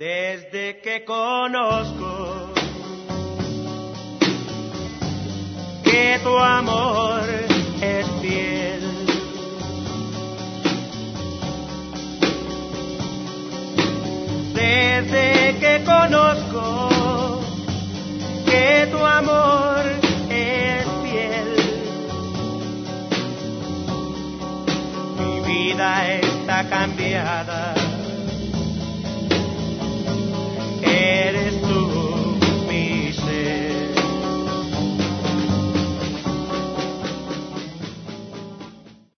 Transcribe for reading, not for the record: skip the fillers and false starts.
Desde que conozco que tu amor es fiel, desde que conozco que tu amor es fiel, mi vida está cambiada.